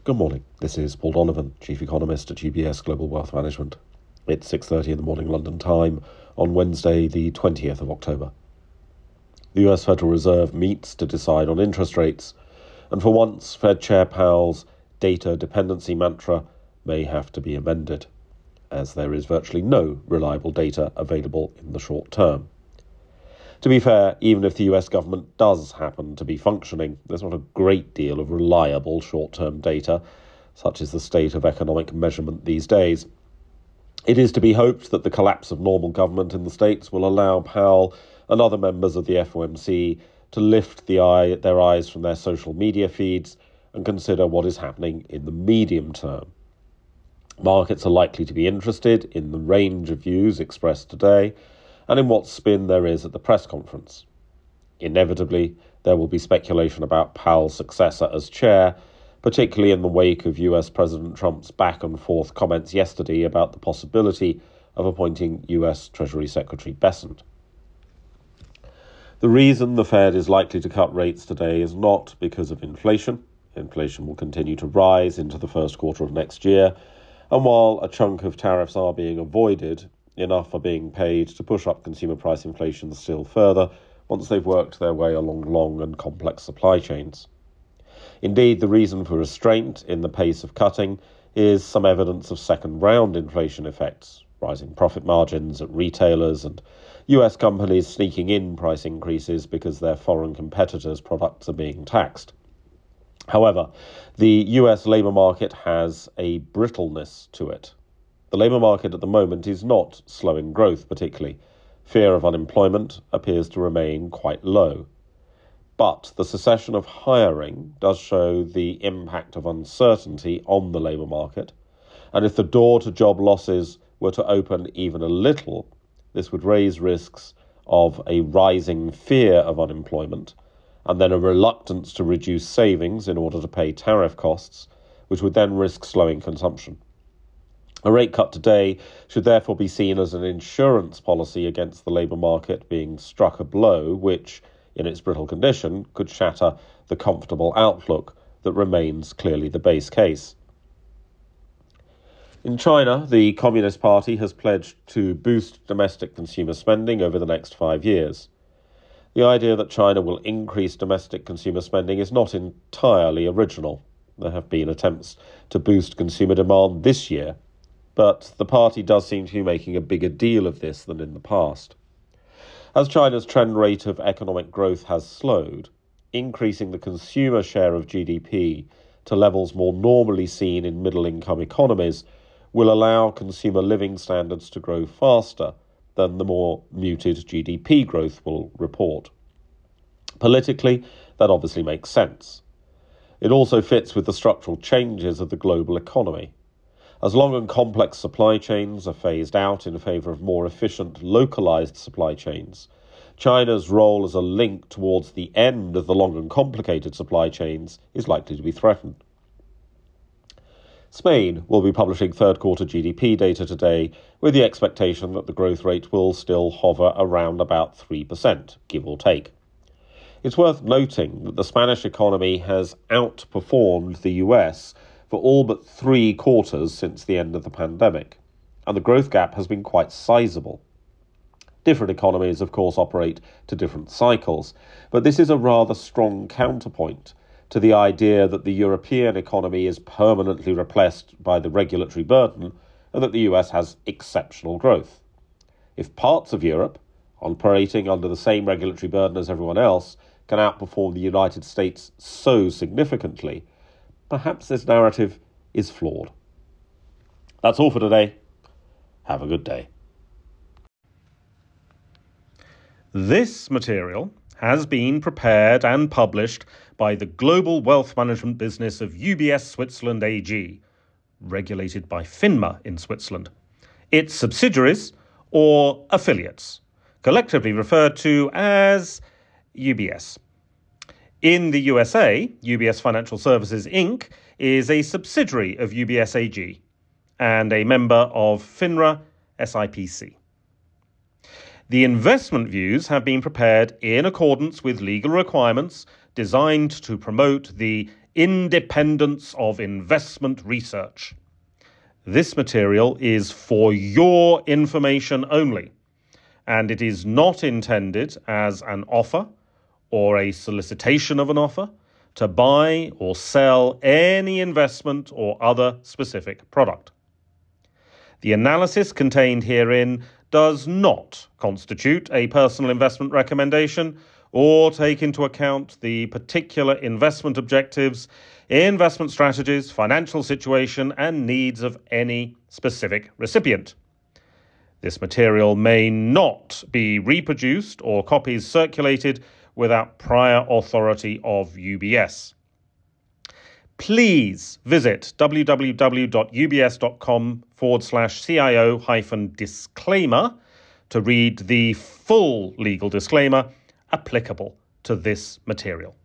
Good morning. This is Paul Donovan, Chief Economist at UBS Global Wealth Management. It's 6:30 in the morning London time on Wednesday, the 20th of October. The US Federal Reserve meets to decide on interest rates, and for once, Fed Chair Powell's data dependency mantra may have to be amended, as there is virtually no reliable data available in the short term. To be fair, even if the US government does happen to be functioning, there's not a great deal of reliable short-term data. Such is the state of economic measurement these days. It is to be hoped that the collapse of normal government in the States will allow Powell and other members of the FOMC to lift their eyes from their social media feeds and consider what is happening in the medium term. Markets are likely to be interested in the range of views expressed today and in what spin there is at the press conference. Inevitably, there will be speculation about Powell's successor as chair, particularly in the wake of US President Trump's back-and-forth comments yesterday about the possibility of appointing US Treasury Secretary Bessent. The reason the Fed is likely to cut rates today is not because of inflation. Inflation will continue to rise into the first quarter of next year, and while a chunk of tariffs are being avoided, enough are being paid to push up consumer price inflation still further once they've worked their way along long and complex supply chains. Indeed, the reason for restraint in the pace of cutting is some evidence of second-round inflation effects, rising profit margins at retailers and US companies sneaking in price increases because their foreign competitors' products are being taxed. However, the US labour market has a brittleness to it. The labour market at the moment is not slowing growth particularly. Fear of unemployment appears to remain quite low. But the cessation of hiring does show the impact of uncertainty on the labour market, and if the door to job losses were to open even a little, this would raise risks of a rising fear of unemployment, and then a reluctance to reduce savings in order to pay tariff costs, which would then risk slowing consumption. A rate cut today should therefore be seen as an insurance policy against the labour market being struck a blow which, in its brittle condition, could shatter the comfortable outlook that remains clearly the base case. In China, the Communist Party has pledged to boost domestic consumer spending over the next 5 years. The idea that China will increase domestic consumer spending is not entirely original. There have been attempts to boost consumer demand this year, but the party does seem to be making a bigger deal of this than in the past. As China's trend rate of economic growth has slowed, increasing the consumer share of GDP to levels more normally seen in middle-income economies will allow consumer living standards to grow faster than the more muted GDP growth will report. Politically, that obviously makes sense. It also fits with the structural changes of the global economy. As long and complex supply chains are phased out in favour of more efficient, localised supply chains, China's role as a link towards the end of the long and complicated supply chains is likely to be threatened. Spain will be publishing third-quarter GDP data today, with the expectation that the growth rate will still hover around about 3%, give or take. It's worth noting that the Spanish economy has outperformed the US for all but 3 quarters since the end of the pandemic, and the growth gap has been quite sizable. Different economies, of course, operate to different cycles, but this is a rather strong counterpoint to the idea that the European economy is permanently repressed by the regulatory burden and that the US has exceptional growth. If parts of Europe, operating under the same regulatory burden as everyone else, can outperform the United States so significantly, perhaps this narrative is flawed. That's all for today. Have a good day. This material has been prepared and published by the global wealth management business of UBS Switzerland AG, regulated by FINMA in Switzerland, its subsidiaries or affiliates, collectively referred to as UBS. In the USA, UBS Financial Services Inc. is a subsidiary of UBS AG and a member of FINRA SIPC. The investment views have been prepared in accordance with legal requirements designed to promote the independence of investment research. This material is for your information only, and it is not intended as an offer or a solicitation of an offer to buy or sell any investment or other specific product. The analysis contained herein does not constitute a personal investment recommendation or take into account the particular investment objectives, investment strategies, financial situation, and needs of any specific recipient. This material may not be reproduced or copies circulated without prior authority of UBS. Please visit www.ubs.com/CIO-disclaimer to read the full legal disclaimer applicable to this material.